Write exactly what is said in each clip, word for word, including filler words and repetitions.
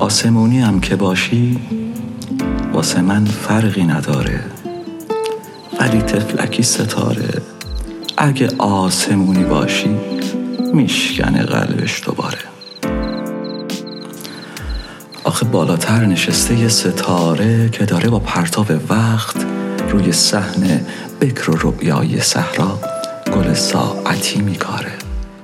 آسمونی هم که باشی واسه من فرقی نداره، ولی تفلکی ستاره اگه آسمونی باشی میشکنه قلبش دوباره. آخه بالاتر نشسته یه ستاره که داره با پرتاب وقت روی صحن بکر و رؤیای صحرا گل ساعتی میکاره.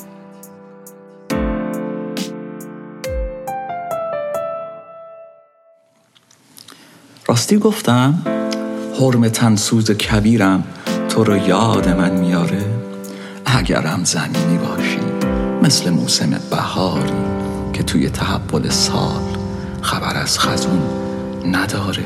راستی گفتم حرم تنسوز کبیرم تو رو یاد من میاره. اگرم زمینی باشی مثل موسم بهاری که توی تحول سال خبر از خزون نداره.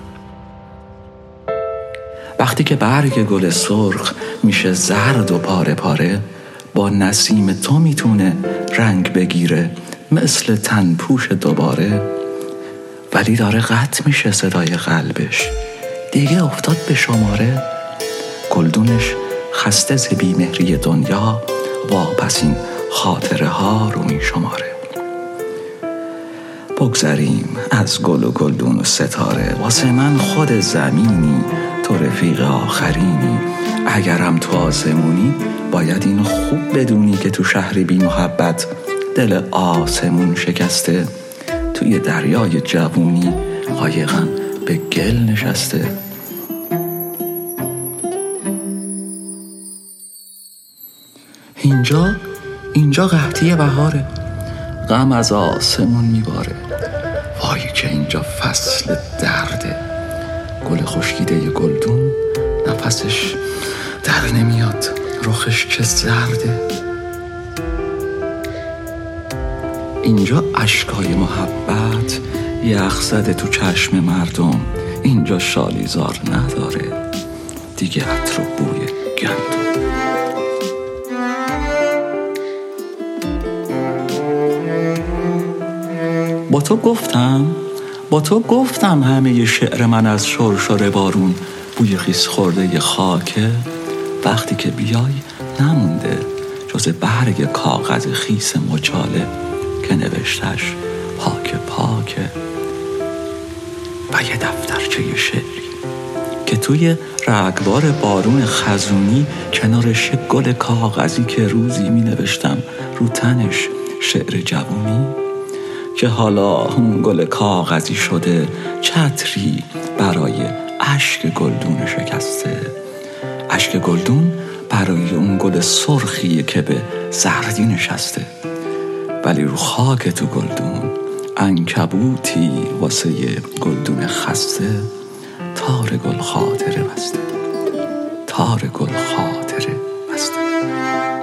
وقتی که برگ گل سرخ میشه زرد و پاره پاره، با نسیم تو میتونه رنگ بگیره مثل تنپوش دوباره. ولی داره قطع میشه صدای قلبش، دیگه افتاد به شماره. گلدونش خسته ز بیمهری دنیا، واپسین خاطره ها رو می شماره. بگذریم از گل و گلدون و ستاره، واسه من خود زمینی تو رفیق آخرینی. اگرم تو آسمونی باید اینو خوب بدونی که تو شهر بی محبت دل آسمون شکسته. توی دریای جوونی قایقم به گل نشسته. اینجا اینجا قحطی بهاره، غم از آسمون میباره. وای که اینجا فصل درده، گل خشکیده گلدون نفسش در نمیاد، رخش چه زرده. اینجا اشکای محبت یخ زده تو چشم مردم. اینجا شالیزار نداره دیگه عطر و بوی گندم. با تو گفتم با تو گفتم همه ی شعر من از شرشر بارون بوی خیس خورده ی خاکه. وقتی که بیای نمونده جز برگ کاغذ خیس مچاله که نوشتش پاک پاکه. و یه دفترچه ی شعری که توی رگبار بارون خزونی کنارش گل کاغذی که روزی می نوشتم رو تنش شعر جوونی، که حالا اون گل کاغذی شده چتری برای اشک گلدون شکسته. اشک گلدون برای اون گل سرخیه که به زردی نشسته. ولی رو خاک تو گلدون عنکبوتی واسه یه گلدون خسته تار گل خاطره بسته، تار گل خاطره بسته.